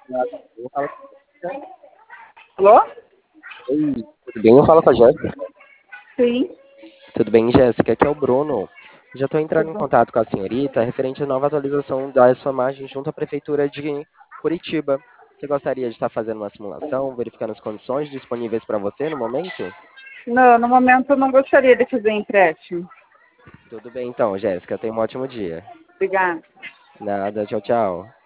Eu falo com a Jéssica. Alô? Oi, tudo bem? Eu falo com a Jéssica. Sim, Tudo bem, Jéssica? Aqui é o Bruno. Já estou entrando em tudo. contato com a senhorita referente à nova atualização da sua margem junto à Prefeitura de Curitiba. Você gostaria de estar fazendo uma simulação, verificando as condições disponíveis para você no momento? Não, no momento eu não gostaria de fazer empréstimo. Tudo bem então, Jéssica. Tenha um ótimo dia. Obrigada. Nada, tchau, tchau.